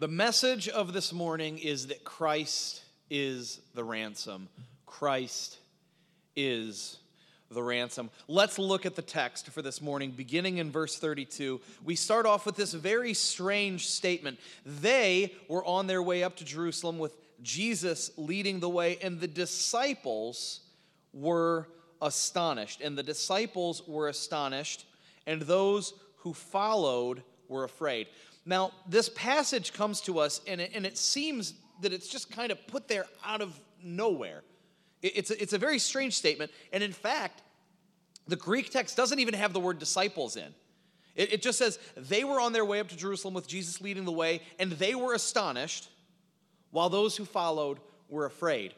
The message of this morning is that Christ is the ransom. Christ is the ransom. Let's look at the text for this morning, beginning in verse 32. We start off with this very strange statement. They were on their way up to Jerusalem with Jesus leading the way, and the disciples were astonished. And the disciples were astonished, and those who followed were afraid. Now, this passage comes to us, and it seems that it's just kind of put there out of nowhere. It's a very strange statement, and in fact, the Greek text doesn't even have the word disciples in. It just says, they were on their way up to Jerusalem with Jesus leading the way, and they were astonished, while those who followed were afraid.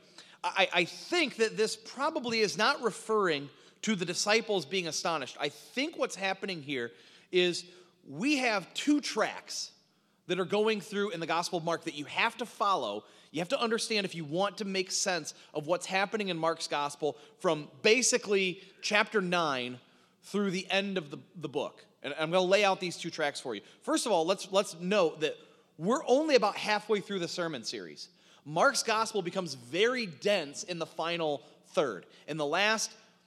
I think that this probably is not referring to the disciples being astonished. I think what's happening here is we have two tracks that are going through in the Gospel of Mark that you have to follow. You have to understand if you want to make sense of what's happening in Mark's Gospel from basically chapter 9 through the end of the book. And I'm going to lay out these two tracks for you. First of all, let's note that we're only about halfway through the sermon series. Mark's Gospel becomes very dense in the final third. In the last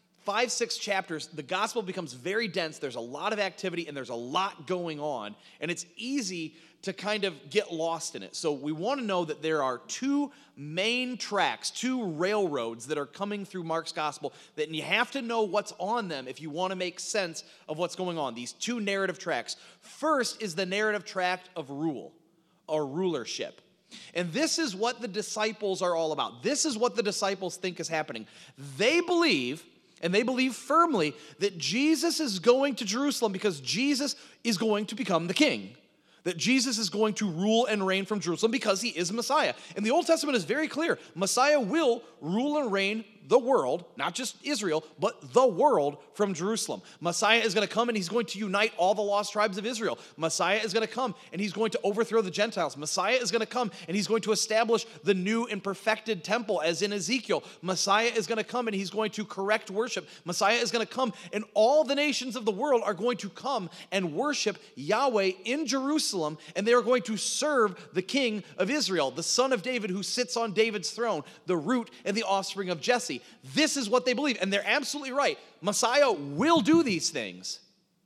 5-6 chapters, the gospel becomes very dense. There's a lot of activity and there's a lot going on, and it's easy to kind of get lost in it. So we want to know that there are two main tracks, two railroads that are coming through Mark's gospel, that you have to know what's on them if you want to make sense of what's going on. These two narrative tracks. First is the narrative track of rule or rulership. And this is what the disciples are all about. This is what the disciples think is happening. They believe, and they believe firmly, that Jesus is going to Jerusalem because Jesus is going to become the king. That Jesus is going to rule and reign from Jerusalem because he is Messiah. And the Old Testament is very clear. Messiah will rule and reign the world, not just Israel, but the world from Jerusalem. Messiah is going to come and he's going to unite all the lost tribes of Israel. Messiah is going to come and he's going to overthrow the Gentiles. Messiah is going to come and he's going to establish the new and perfected temple as in Ezekiel. Messiah is going to come and he's going to correct worship. Messiah is going to come and all the nations of the world are going to come and worship Yahweh in Jerusalem, and they are going to serve the King of Israel, the son of David who sits on David's throne, the root and the offspring of Jesse. This is what they believe, and they're absolutely right. Messiah will do these things,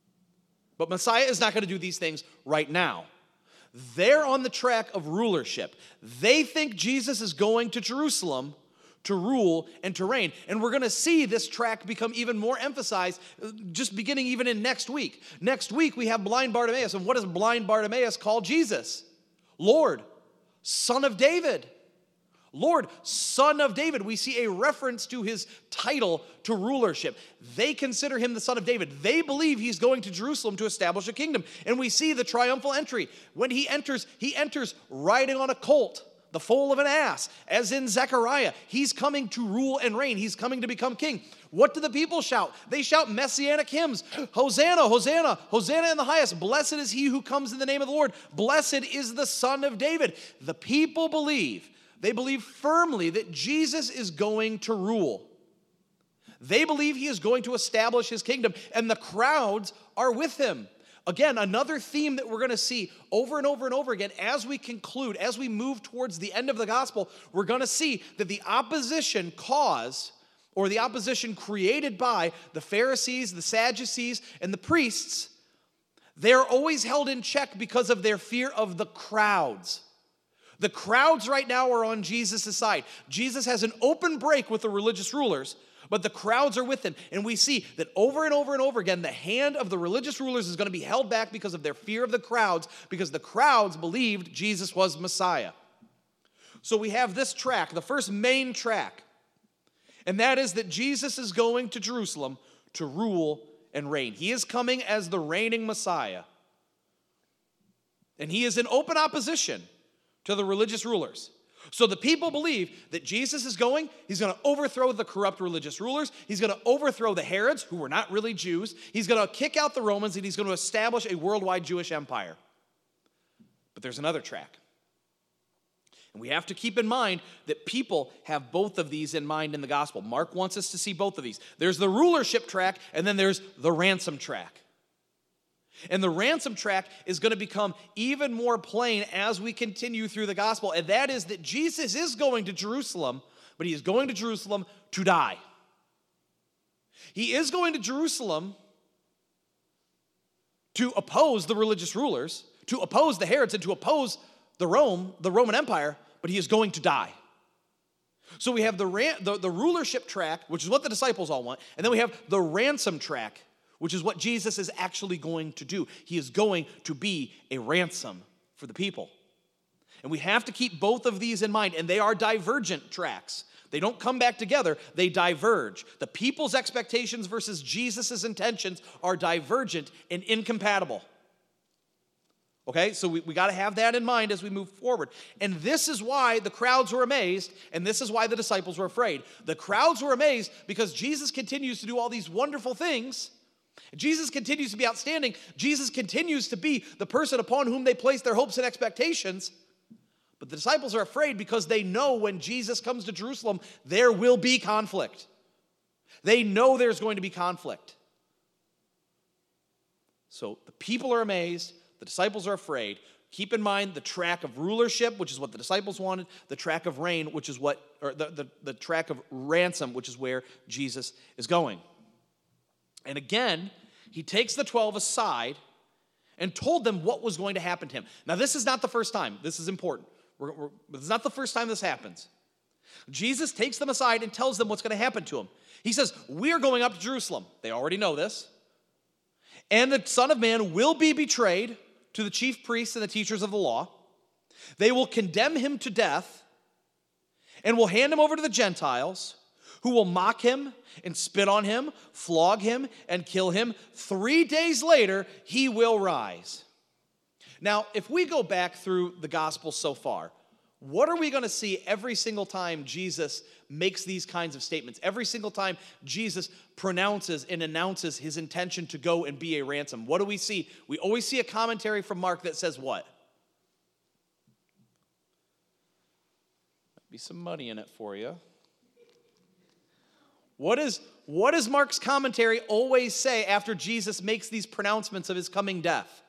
but Messiah is not going to do these things right now. They're on the track of rulership. They think Jesus is going to Jerusalem to rule and to reign. And we're going to see this track become even more emphasized just beginning even in next week. Next week, we have blind Bartimaeus. And what does blind Bartimaeus call Jesus? Lord, Son of David. Lord, Son of David. We see a reference to his title to rulership. They consider him the Son of David. They believe he's going to Jerusalem to establish a kingdom. And we see the triumphal entry. When he enters riding on a colt, the foal of an ass, as in Zechariah. He's coming to rule and reign. He's coming to become king. What do the people shout? They shout messianic hymns. Hosanna, Hosanna, Hosanna in the highest. Blessed is he who comes in the name of the Lord. Blessed is the Son of David. The people believe. They believe firmly that Jesus is going to rule. They believe he is going to establish his kingdom, and the crowds are with him. Again, another theme that we're going to see over and over and over again as we conclude, as we move towards the end of the gospel, we're going to see that the opposition caused, or the opposition created by the Pharisees, the Sadducees, and the priests, they're always held in check because of their fear of the crowds. The crowds right now are on Jesus' side. Jesus has an open break with the religious rulers, but the crowds are with him. And we see that over and over and over again, the hand of the religious rulers is going to be held back because of their fear of the crowds, because the crowds believed Jesus was Messiah. So we have this track, the first main track, and that is that Jesus is going to Jerusalem to rule and reign. He is coming as the reigning Messiah. And he is in open opposition to the religious rulers. So the people believe that Jesus is going, he's going to overthrow the corrupt religious rulers, he's going to overthrow the Herods, who were not really Jews, he's going to kick out the Romans, and he's going to establish a worldwide Jewish empire. But there's another track. And we have to keep in mind that people have both of these in mind in the gospel. Mark wants us to see both of these. There's the rulership track, and then there's the ransom track. And the ransom track is going to become even more plain as we continue through the gospel, and that is that Jesus is going to Jerusalem, but he is going to Jerusalem to die. He is going to Jerusalem to oppose the religious rulers, to oppose the Herods, and to oppose the Roman Empire, but he is going to die. So we have the rulership track, which is what the disciples all want, and then we have the ransom track, which is what Jesus is actually going to do. He is going to be a ransom for the people. And we have to keep both of these in mind, and they are divergent tracks. They don't come back together, they diverge. The people's expectations versus Jesus' intentions are divergent and incompatible. Okay, so we got to have that in mind as we move forward. And this is why the crowds were amazed, and this is why the disciples were afraid. The crowds were amazed because Jesus continues to do all these wonderful things. Jesus continues to be outstanding. Jesus continues to be the person upon whom they place their hopes and expectations. But the disciples are afraid because they know when Jesus comes to Jerusalem, there will be conflict. They know there's going to be conflict. So the people are amazed. The disciples are afraid. Keep in mind the track of rulership, which is what the disciples wanted, the track of reign, which is what, or the track of ransom, which is where Jesus is going. And again, he takes the 12 aside and told them what was going to happen to him. Now, this is not the first time. This is important. This is not the first time this happens. Jesus takes them aside and tells them what's going to happen to him. He says, we're going up to Jerusalem. They already know this. And the Son of Man will be betrayed to the chief priests and the teachers of the law. They will condemn him to death and will hand him over to the Gentiles, who will mock him and spit on him, flog him, and kill him. 3 days later, he will rise. Now, if we go back through the gospel so far, what are we going to see every single time Jesus makes these kinds of statements? Every single time Jesus pronounces and announces his intention to go and be a ransom. What do we see? We always see a commentary from Mark that says what? Might be some money in it for you. What does Mark's commentary always say after Jesus makes these pronouncements of his coming death?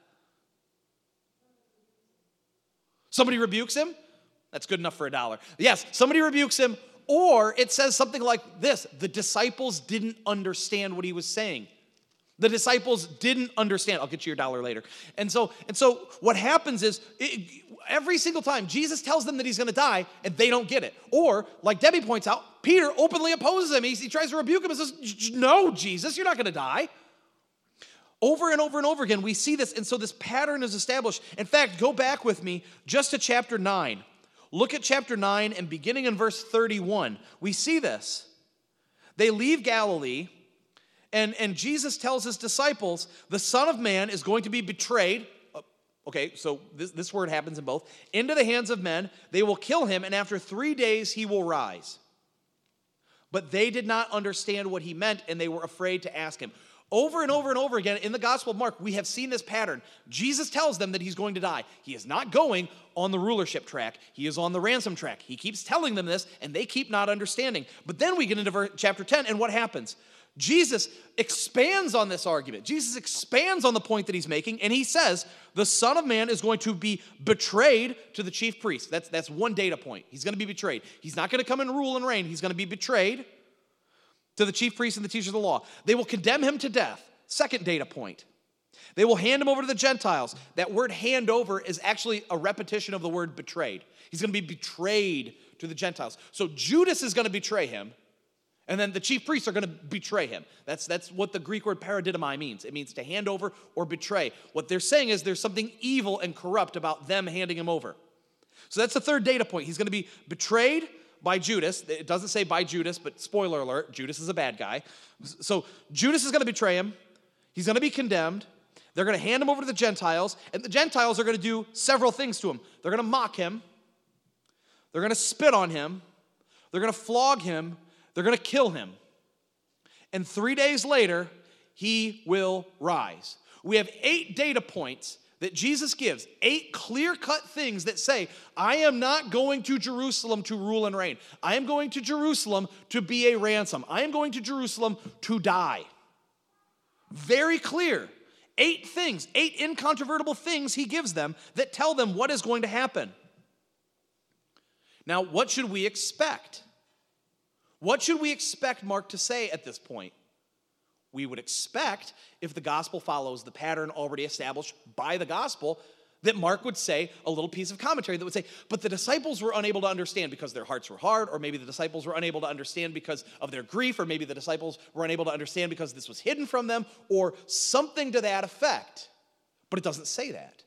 Somebody rebukes him? That's good enough for $1. Yes, somebody rebukes him, or it says something like this: the disciples didn't understand what he was saying. The disciples didn't understand. I'll get you your $1 later. And so what happens is, every single time Jesus tells them that he's going to die, and they don't get it. Or, like Debbie points out, Peter openly opposes him. He tries to rebuke him and says, no, Jesus, you're not going to die. Over and over and over again, we see this, and so this pattern is established. In fact, go back with me just to chapter 9. Look at chapter 9, and beginning in verse 31, we see this. They leave Galilee, and Jesus tells his disciples, the Son of Man is going to be betrayed. Okay, so this word happens in both. Into the hands of men, they will kill him, and after 3 days he will rise. But they did not understand what he meant, and they were afraid to ask him. Over and over and over again in the Gospel of Mark, we have seen this pattern. Jesus tells them that he's going to die. He is not going on the rulership track. He is on the ransom track. He keeps telling them this, and they keep not understanding. But then we get into chapter 10, and what happens? Jesus expands on this argument. Jesus expands on the point that he's making, and he says, the Son of Man is going to be betrayed to the chief priests. That's one data point. He's going to be betrayed. He's not going to come and rule and reign. He's going to be betrayed to the chief priests and the teachers of the law. They will condemn him to death. Second data point. They will hand him over to the Gentiles. That word hand over is actually a repetition of the word betrayed. He's going to be betrayed to the Gentiles. So Judas is going to betray him, and then the chief priests are going to betray him. That's what the Greek word paradidomai means. It means to hand over or betray. What they're saying is there's something evil and corrupt about them handing him over. So that's the third data point. He's going to be betrayed by Judas. It doesn't say by Judas, but spoiler alert, Judas is a bad guy. So Judas is going to betray him. He's going to be condemned. They're going to hand him over to the Gentiles, and the Gentiles are going to do several things to him. They're going to mock him. They're going to spit on him. They're going to flog him. They're going to kill him. And 3 days later, he will rise. We have 8 data points that Jesus gives, 8 clear-cut things that say, I am not going to Jerusalem to rule and reign. I am going to Jerusalem to be a ransom. I am going to Jerusalem to die. Very clear. 8 things, 8 incontrovertible things he gives them that tell them what is going to happen. Now, what should we expect? What should we expect Mark to say at this point? We would expect, if the gospel follows the pattern already established by the gospel, that Mark would say a little piece of commentary that would say, but the disciples were unable to understand because their hearts were hard, or maybe the disciples were unable to understand because of their grief, or maybe the disciples were unable to understand because this was hidden from them, or something to that effect. But it doesn't say that.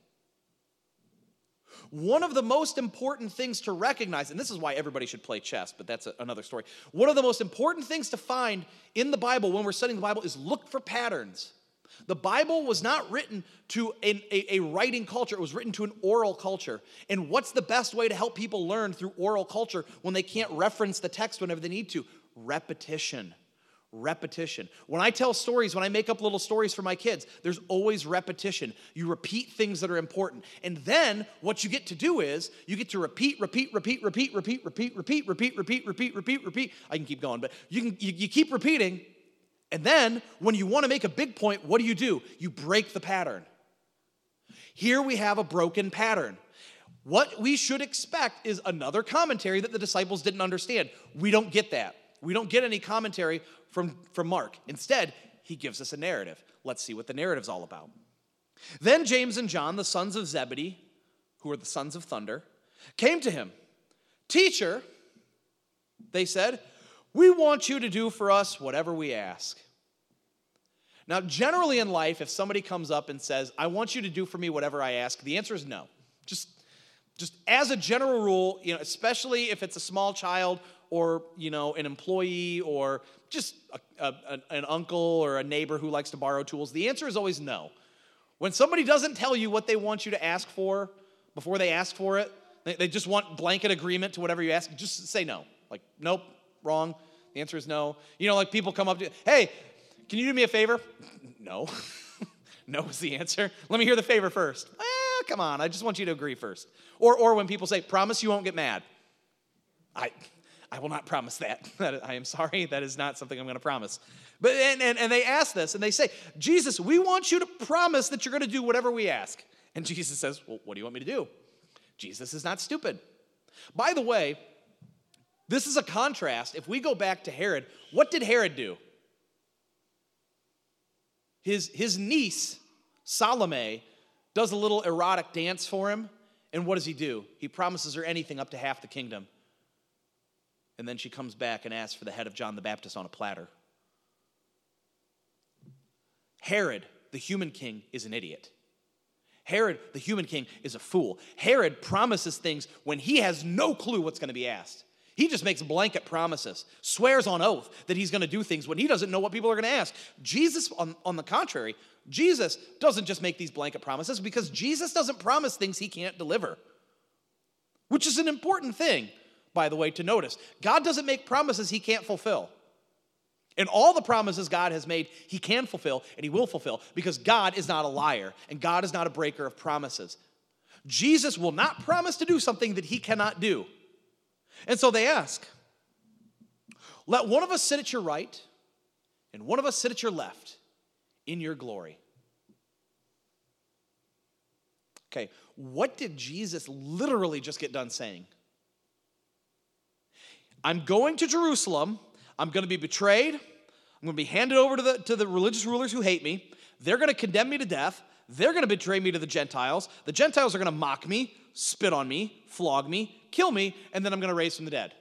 One of the most important things to recognize, and this is why everybody should play chess, but that's another story. One of the most important things to find in the Bible when we're studying the Bible is look for patterns. The Bible was not written to a writing culture. It was written to an oral culture. And what's the best way to help people learn through oral culture when they can't reference the text whenever they need to? Repetition. Repetition. When I tell stories, when I make up little stories for my kids, there's always repetition. You repeat things that are important. And then what you get to do is you get to repeat. I can keep going, but you keep repeating. And then, when you want to make a big point, what do? You break the pattern. Here we have a broken pattern. What we should expect is another commentary that the disciples didn't understand. We don't get that. We don't get any commentary from Mark. Instead, he gives us a narrative. Let's see what the narrative's all about. Then James and John, the sons of Zebedee, who are the sons of thunder, came to him. Teacher, they said, we want you to do for us whatever we ask. Now, generally in life, if somebody comes up and says, I want you to do for me whatever I ask, the answer is no. Just as a general rule, especially if it's a small child or, an employee or just an uncle or a neighbor who likes to borrow tools, the answer is always no. When somebody doesn't tell you what they want you to ask for before they ask for it, they just want blanket agreement to whatever you ask, just say no. Like, nope. Wrong. The answer is no. Like people come up to you, hey, can you do me a favor? No. No is the answer. Let me hear the favor first. Come on, I just want you to agree first. Or when people say, promise you won't get mad. I will not promise that. I am sorry, that is not something I'm going to promise. But and they ask this, and they say, Jesus, we want you to promise that you're going to do whatever we ask. And Jesus says, well, what do you want me to do? Jesus is not stupid. By the way, this is a contrast. If we go back to Herod, what did Herod do? His niece, Salome, does a little erotic dance for him. And what does he do? He promises her anything up to half the kingdom. And then she comes back and asks for the head of John the Baptist on a platter. Herod, the human king, is an idiot. Herod, the human king, is a fool. Herod promises things when he has no clue what's going to be asked. He just makes blanket promises, swears on oath that he's going to do things when he doesn't know what people are going to ask. Jesus, on the contrary, Jesus doesn't just make these blanket promises because Jesus doesn't promise things he can't deliver, which is an important thing, by the way, to notice. God doesn't make promises he can't fulfill. And all the promises God has made, he can fulfill and he will fulfill because God is not a liar and God is not a breaker of promises. Jesus will not promise to do something that he cannot do. And so they ask, let one of us sit at your right and one of us sit at your left in your glory. Okay, what did Jesus literally just get done saying? I'm going to Jerusalem. I'm going to be betrayed. I'm going to be handed over to the religious rulers who hate me. They're going to condemn me to death. They're going to betray me to the Gentiles. The Gentiles are going to mock me, spit on me, flog me, kill me, and then I'm going to raise from the dead.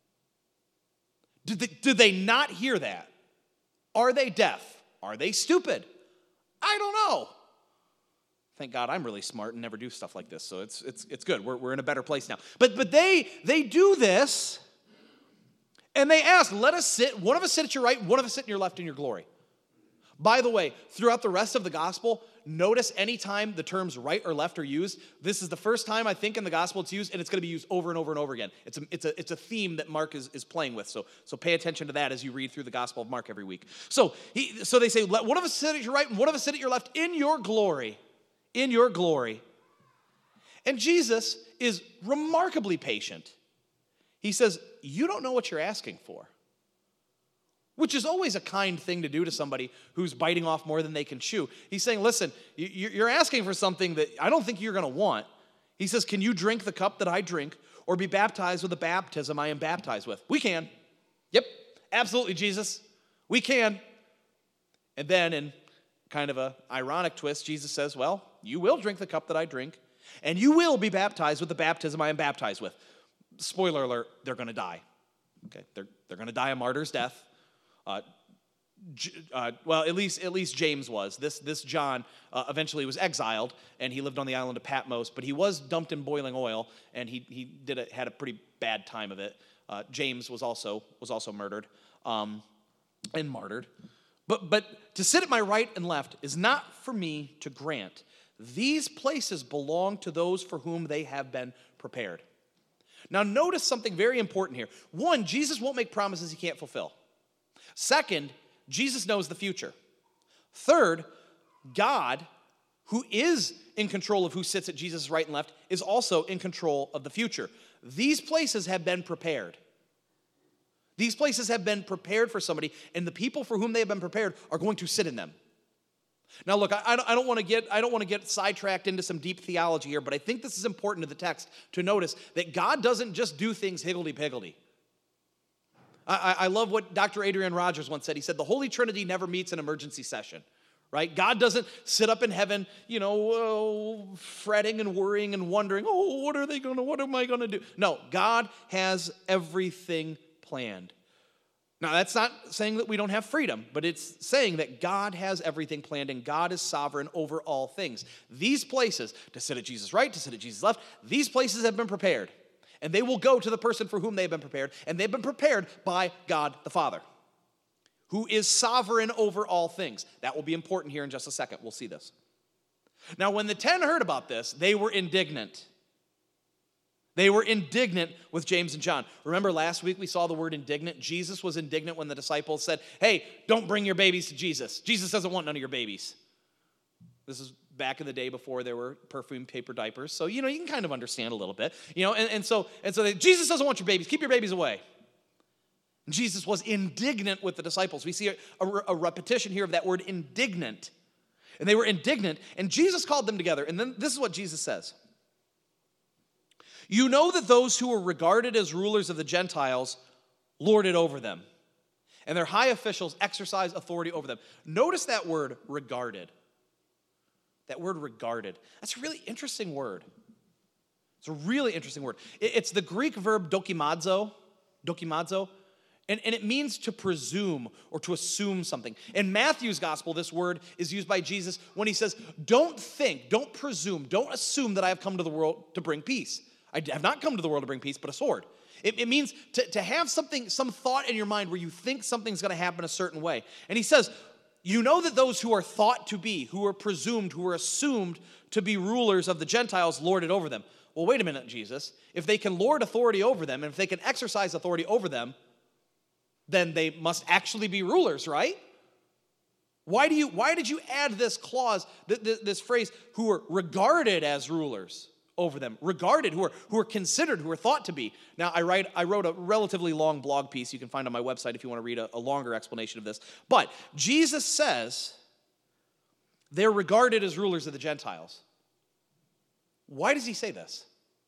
Did they not hear that? Are they deaf? Are they stupid? I don't know. Thank God I'm really smart and never do stuff like this, so it's good. We're in a better place now. But they do this, and they ask, let us sit, one of us sit at your right, one of us sit in your left in your glory. By the way, throughout the rest of the gospel, notice anytime the terms right or left are used, this is the first time I think in the gospel it's used, and it's going to be used over and over and over again. It's a theme that Mark is playing with, so pay attention to that as you read through the Gospel of Mark every week. So they say, let one of us sit at your right and one of us sit at your left in your glory. In your glory. And Jesus is remarkably patient. He says, you don't know what you're asking for. which is always a kind thing to do to somebody who's biting off more than they can chew. He's saying, listen, you're asking for something that I don't think you're going to want. He says, can you drink the cup that I drink or be baptized with the baptism I am baptized with? We can. Yep, absolutely, Jesus. We can. And then in kind of an ironic twist, Jesus says, well, you will drink the cup that I drink, and you will be baptized with the baptism I am baptized with. Spoiler alert, they're going to die. Okay, they're going to die a martyr's death. Well, at least James was. This John eventually was exiled, and he lived on the island of Patmos, but he was dumped in boiling oil, and he had a pretty bad time of it. James was also murdered and martyred. But to sit at my right and left is not for me to grant. These places belong to those for whom they have been prepared. Now notice something very important here. One, Jesus won't make promises he can't fulfill. Second, Jesus knows the future. Third, God, who is in control of who sits at Jesus' right and left, is also in control of the future. These places have been prepared. These places have been prepared for somebody, and the people for whom they have been prepared are going to sit in them. Now, look, I don't want to get sidetracked into some deep theology here, but I think this is important to the text to notice that God doesn't just do things higgledy-piggledy. I love what Dr. Adrian Rogers once said. He said, the Holy Trinity never meets an emergency session, right? God doesn't sit up in heaven, fretting and worrying and wondering, what am I going to do? No, God has everything planned. Now, that's not saying that we don't have freedom, but it's saying that God has everything planned and God is sovereign over all things. These places, to sit at Jesus' right, to sit at Jesus' left, these places have been prepared. And they will go to the person for whom they have been prepared, and they've been prepared by God the Father, who is sovereign over all things. That will be important here in just a second. We'll see this. Now, when the 10 heard about this, they were indignant. They were indignant with James and John. Remember last week we saw the word indignant? Jesus was indignant when the disciples said, hey, don't bring your babies to Jesus. Jesus doesn't want none of your babies. This is back in the day before there were perfumed paper diapers. So, you can kind of understand a little bit. And so Jesus doesn't want your babies. Keep your babies away. And Jesus was indignant with the disciples. We see a repetition here of that word indignant. And they were indignant. And Jesus called them together. And then this is what Jesus says. You know that those who are regarded as rulers of the Gentiles lord it over them, and their high officials exercise authority over them. Notice that word, regarded. That word, regarded. That's a really interesting word. It's a really interesting word. It's the Greek verb dokimazo, and it means to presume or to assume something. In Matthew's gospel, this word is used by Jesus when he says, don't think, don't presume, don't assume that I have come to the world to bring peace. I have not come to the world to bring peace, but a sword. It means to have some thought in your mind where you think something's going to happen a certain way. And he says, you know that those who are thought to be, who are presumed, who are assumed to be rulers of the Gentiles lord it over them. Well, wait a minute, Jesus. If they can lord authority over them, and if they can exercise authority over them, then they must actually be rulers, right? Why did you add this clause, this phrase, who are regarded as rulers over them, regarded, who are considered, who are thought to be? Now, I wrote a relatively long blog piece you can find on my website if you want to read a longer explanation of this. But Jesus says they're regarded as rulers of the Gentiles. Why does he say this?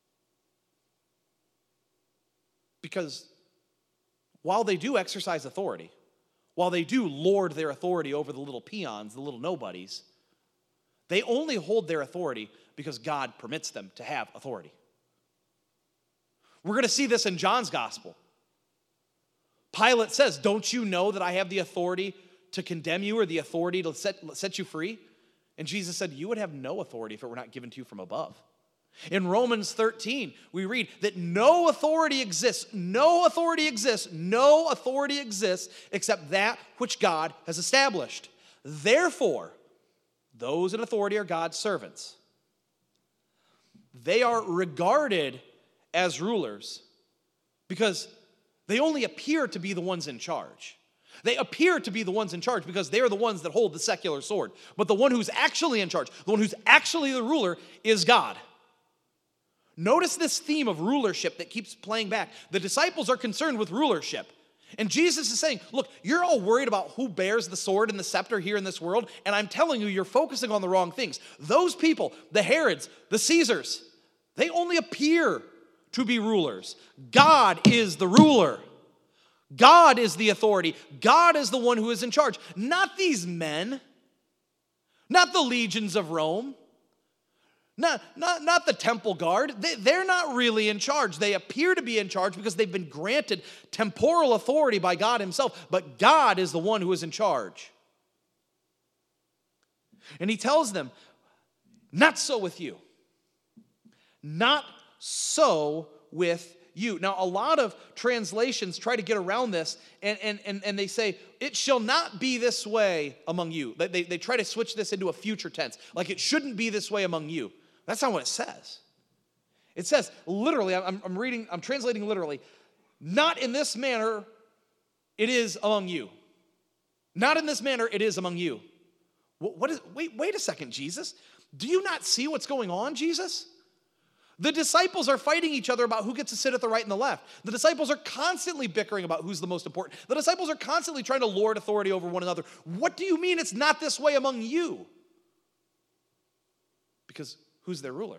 Because while they do exercise authority, while they do lord their authority over the little peons, the little nobodies, they only hold their authority because God permits them to have authority. We're going to see this in John's gospel. Pilate says, don't you know that I have the authority to condemn you or the authority to set you free? And Jesus said, you would have no authority if it were not given to you from above. In Romans 13, we read that no authority exists except that which God has established. Therefore, those in authority are God's servants. They are regarded as rulers because they only appear to be the ones in charge. They appear to be the ones in charge because they are the ones that hold the secular sword. But the one who's actually in charge, the one who's actually the ruler, is God. Notice this theme of rulership that keeps playing back. The disciples are concerned with rulership. And Jesus is saying, look, you're all worried about who bears the sword and the scepter here in this world, and I'm telling you, you're focusing on the wrong things. Those people, the Herods, the Caesars, they only appear to be rulers. God is the ruler. God is the authority. God is the one who is in charge. Not these men, not the legions of Rome, not the temple guard. They're not really in charge. They appear to be in charge because they've been granted temporal authority by God himself, but God is the one who is in charge. And he tells them, not so with you. Not so with you. Now, a lot of translations try to get around this, and they say, it shall not be this way among you. They try to switch this into a future tense, like it shouldn't be this way among you. That's not what it says. It says, literally, I'm translating literally, not in this manner it is among you. Not in this manner it is among you. Wait a second, Jesus. Do you not see what's going on, Jesus? The disciples are fighting each other about who gets to sit at the right and the left. The disciples are constantly bickering about who's the most important. The disciples are constantly trying to lord authority over one another. What do you mean it's not this way among you? Because who's their ruler?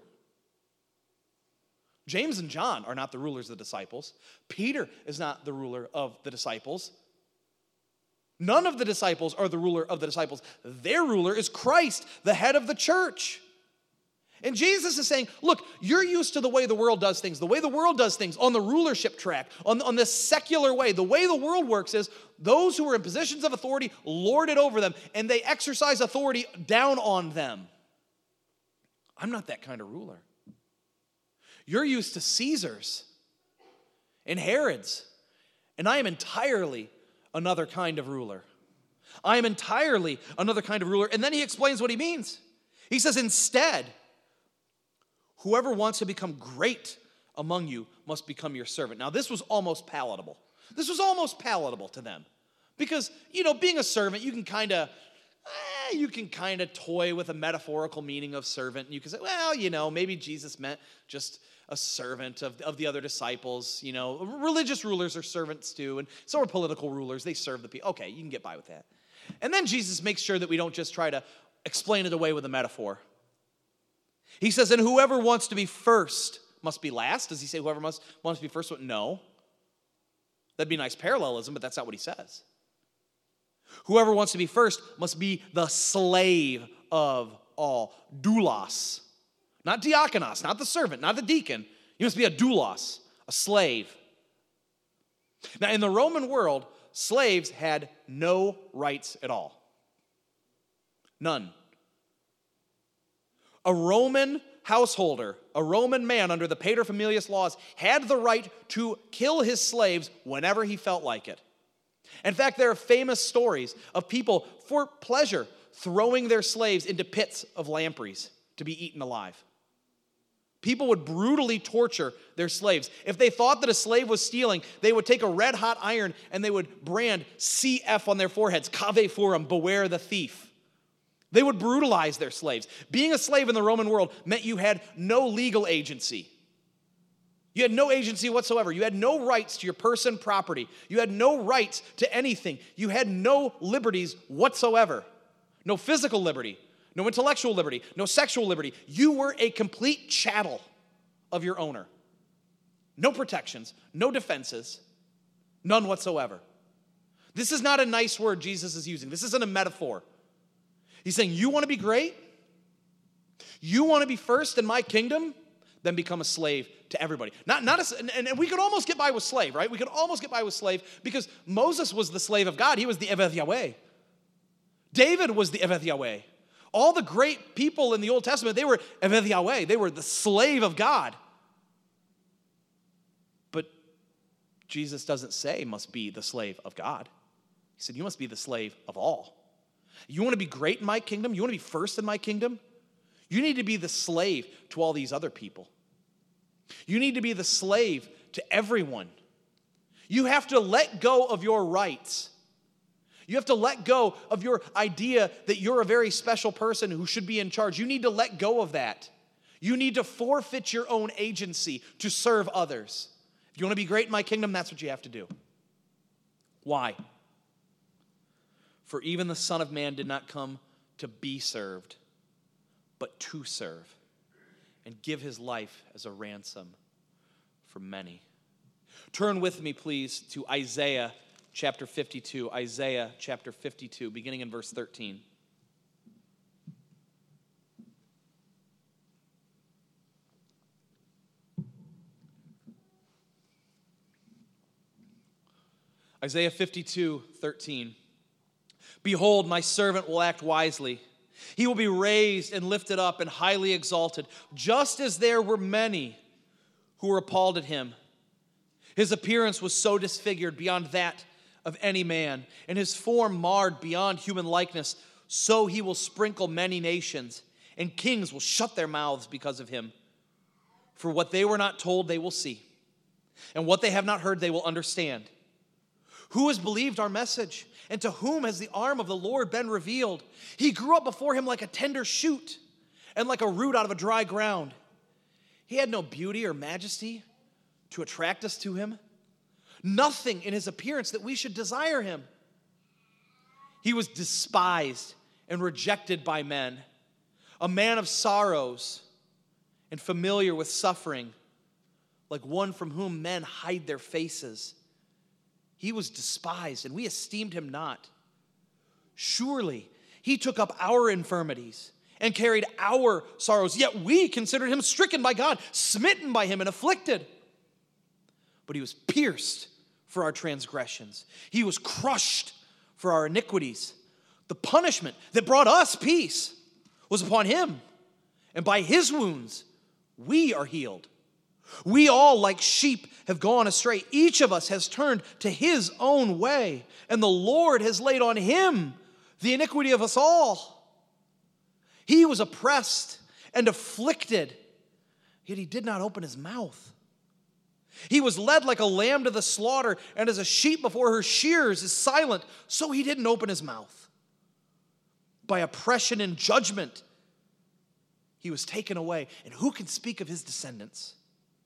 James and John are not the rulers of the disciples. Peter is not the ruler of the disciples. None of the disciples are the ruler of the disciples. Their ruler is Christ, the head of the church. And Jesus is saying, look, you're used to the way the world does things. The way the world does things on the rulership track, on this secular way. The way the world works is those who are in positions of authority lord it over them, and they exercise authority down on them. I'm not that kind of ruler. You're used to Caesars and Herods, and I am entirely another kind of ruler. I am entirely another kind of ruler. And then he explains what he means. He says, instead, whoever wants to become great among you must become your servant. Now, this was almost palatable. This was almost palatable to them. Because, being a servant, you can kind of toy with a metaphorical meaning of servant. And you can say, well, maybe Jesus meant just a servant of the other disciples. Religious rulers are servants too, and so are political rulers. They serve the people. Okay, you can get by with that. And then Jesus makes sure that we don't just try to explain it away with a metaphor. He says, and whoever wants to be first must be last. Does he say whoever wants to be first? No. That'd be a nice parallelism, but that's not what he says. Whoever wants to be first must be the slave of all. Doulos. Not diakonos, not the servant, not the deacon. You must be a doulos, a slave. Now, in the Roman world, slaves had no rights at all. None. A Roman householder, a Roman man under the paterfamilias laws, had the right to kill his slaves whenever he felt like it. In fact, there are famous stories of people, for pleasure, throwing their slaves into pits of lampreys to be eaten alive. People would brutally torture their slaves. If they thought that a slave was stealing, they would take a red-hot iron and they would brand CF on their foreheads, cave forum, beware the thief. They would brutalize their slaves. Being a slave in the Roman world meant you had no legal agency. You had no agency whatsoever. You had no rights to your person, property. You had no rights to anything. You had no liberties whatsoever. No physical liberty, no intellectual liberty, no sexual liberty. You were a complete chattel of your owner. No protections, no defenses, none whatsoever. This is not a nice word Jesus is using. This isn't a metaphor. He's saying, you want to be great? You want to be first in my kingdom? Then become a slave to everybody. And we could almost get by with slave, right? We could almost get by with slave because Moses was the slave of God. He was the Eved Yahweh. David was the Eved Yahweh. All the great people in the Old Testament, they were Eved Yahweh. They were the slave of God. But Jesus doesn't say must be the slave of God. He said, you must be the slave of all. You want to be great in my kingdom? You want to be first in my kingdom? You need to be the slave to all these other people. You need to be the slave to everyone. You have to let go of your rights. You have to let go of your idea that you're a very special person who should be in charge. You need to let go of that. You need to forfeit your own agency to serve others. If you want to be great in my kingdom, that's what you have to do. Why? For even the Son of Man did not come to be served, but to serve, and give his life as a ransom for many. Turn with me, please, to Isaiah chapter 52. Isaiah chapter 52, beginning in verse 13. Isaiah 52, 13. Behold, my servant will act wisely. He will be raised and lifted up and highly exalted, just as there were many who were appalled at him. His appearance was so disfigured beyond that of any man, and his form marred beyond human likeness. So he will sprinkle many nations, and kings will shut their mouths because of him. For what they were not told, they will see, and what they have not heard, they will understand. Who has believed our message? And to whom has the arm of the Lord been revealed? He grew up before him like a tender shoot and like a root out of a dry ground. He had no beauty or majesty to attract us to him. Nothing in his appearance that we should desire him. He was despised and rejected by men, a man of sorrows and familiar with suffering, like one from whom men hide their faces. He was despised, and we esteemed him not. Surely he took up our infirmities and carried our sorrows, yet we considered him stricken by God, smitten by him, and afflicted. But he was pierced for our transgressions. He was crushed for our iniquities. The punishment that brought us peace was upon him, and by his wounds we are healed. We all, like sheep, have gone astray. Each of us has turned to his own way, and the Lord has laid on him the iniquity of us all. He was oppressed and afflicted, yet he did not open his mouth. He was led like a lamb to the slaughter, and as a sheep before her shearers is silent, so he didn't open his mouth. By oppression and judgment, he was taken away, and who can speak of his descendants?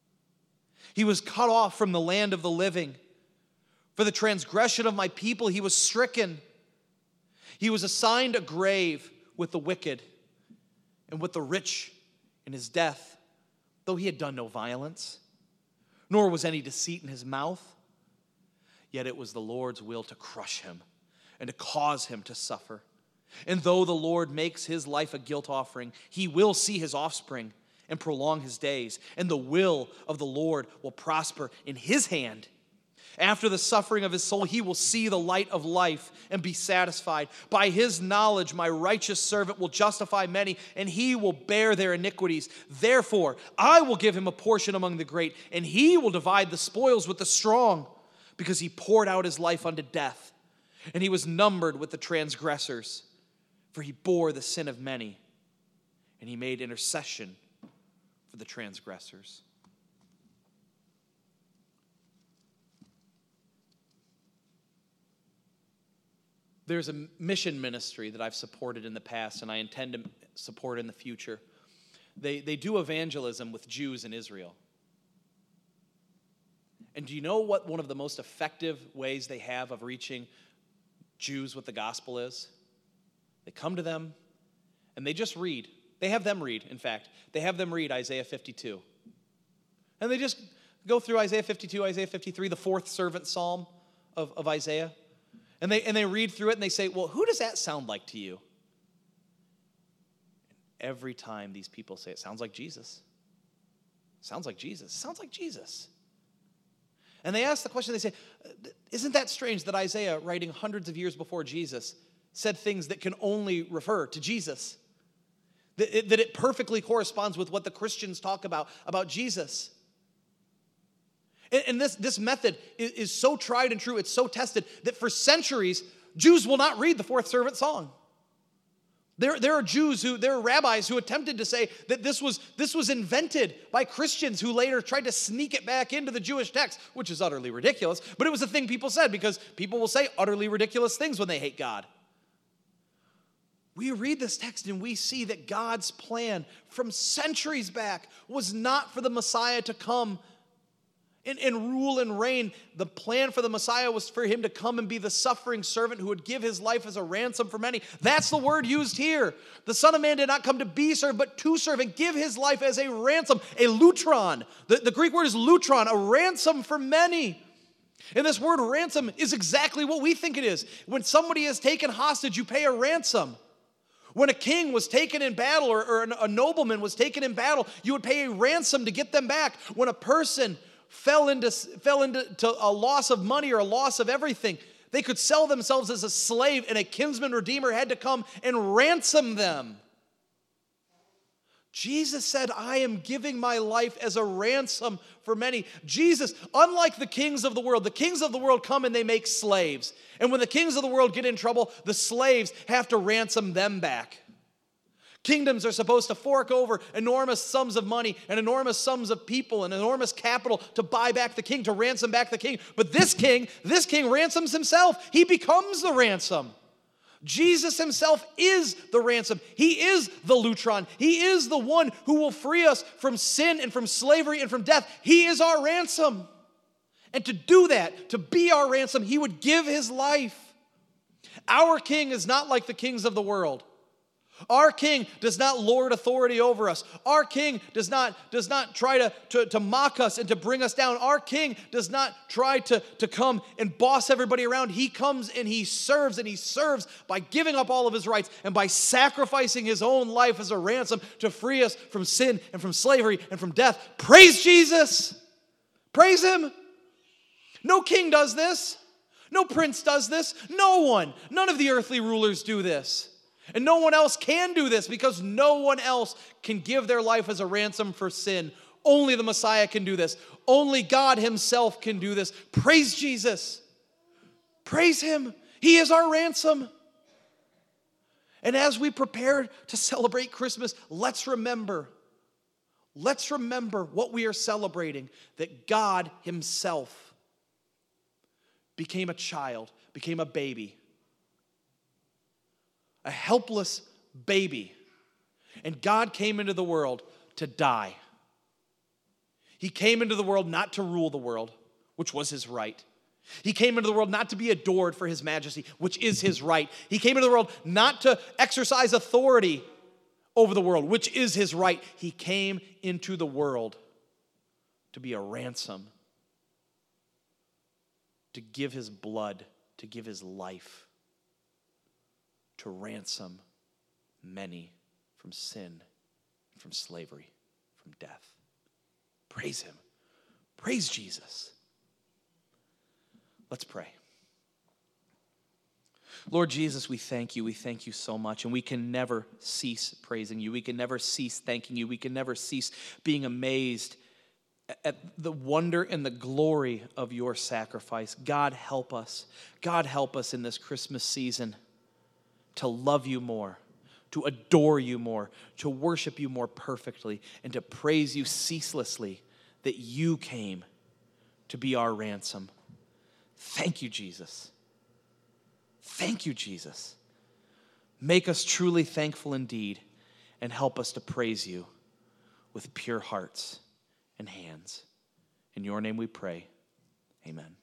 He was cut off from the land of the living. For the transgression of my people, he was stricken. He was assigned a grave with the wicked and with the rich in his death, though he had done no violence, nor was any deceit in his mouth. Yet it was the Lord's will to crush him and to cause him to suffer. And though the Lord makes his life a guilt offering, he will see his offspring and prolong his days, and the will of the Lord will prosper in his hand. After the suffering of his soul, he will see the light of life and be satisfied. By his knowledge, my righteous servant will justify many, and he will bear their iniquities. Therefore, I will give him a portion among the great, and he will divide the spoils with the strong, because he poured out his life unto death, and he was numbered with the transgressors. For he bore the sin of many, and he made intercession for the transgressors. There's a mission ministry that I've supported in the past, and I intend to support in the future. They do evangelism with Jews in Israel. And do you know what one of the most effective ways they have of reaching Jews with the gospel is? They come to them, and they just read. They have them read, in fact. They have them read Isaiah 52. And they just go through Isaiah 52, Isaiah 53, the fourth servant psalm of Isaiah. And they read through it, and they say, well, who does that sound like to you? And every time these people say, it sounds like Jesus. Sounds like Jesus. Sounds like Jesus. And they ask the question, they say, isn't that strange that Isaiah, writing hundreds of years before Jesus, said things that can only refer to Jesus? That it perfectly corresponds with what the Christians talk about Jesus. And this method is so tried and true, it's so tested, that for centuries, Jews will not read the fourth servant song. There are rabbis who attempted to say that this was invented by Christians who later tried to sneak it back into the Jewish text, which is utterly ridiculous, but it was a thing people said because people will say utterly ridiculous things when they hate God. We read this text and we see that God's plan from centuries back was not for the Messiah to come and rule and reign. The plan for the Messiah was for him to come and be the suffering servant who would give his life as a ransom for many. That's the word used here. The Son of Man did not come to be served, but to serve and give his life as a ransom, a lutron. The Greek word is lutron, a ransom for many. And this word ransom is exactly what we think it is. When somebody is taken hostage, you pay a ransom. When a king was taken in battle or a nobleman was taken in battle, you would pay a ransom to get them back. When a person fell into a loss of money or a loss of everything, they could sell themselves as a slave, and a kinsman redeemer had to come and ransom them. Jesus said, I am giving my life as a ransom for many. Jesus, unlike the kings of the world come and they make slaves. And when the kings of the world get in trouble, the slaves have to ransom them back. Kingdoms are supposed to fork over enormous sums of money and enormous sums of people and enormous capital to buy back the king, to ransom back the king. But this king ransoms himself. He becomes the ransom. Jesus himself is the ransom. He is the lutron. He is the one who will free us from sin and from slavery and from death. He is our ransom. And to do that, to be our ransom, he would give his life. Our king is not like the kings of the world. Our king does not lord authority over us. Our king does not try to mock us and to bring us down. Our king does not try to come and boss everybody around. He comes and he serves by giving up all of his rights and by sacrificing his own life as a ransom to free us from sin and from slavery and from death. Praise Jesus! Praise him! No king does this. No prince does this. No one. None of the earthly rulers do this. And no one else can do this because no one else can give their life as a ransom for sin. Only the Messiah can do this. Only God himself can do this. Praise Jesus. Praise him. He is our ransom. And as we prepare to celebrate Christmas, let's remember what we are celebrating, that God himself became a child, became a baby. A helpless baby. And God came into the world to die. He came into the world not to rule the world, which was his right. He came into the world not to be adored for his majesty, which is his right. He came into the world not to exercise authority over the world, which is his right. He came into the world to be a ransom, to give his blood, to give his life, to ransom many from sin, from slavery, from death. Praise him. Praise Jesus. Let's pray. Lord Jesus, we thank you. We thank you so much. And we can never cease praising you. We can never cease thanking you. We can never cease being amazed at the wonder and the glory of your sacrifice. God, help us. God, help us in this Christmas season to love you more, to adore you more, to worship you more perfectly, and to praise you ceaselessly that you came to be our ransom. Thank you, Jesus. Thank you, Jesus. Make us truly thankful indeed, and help us to praise you with pure hearts and hands. In your name we pray. Amen.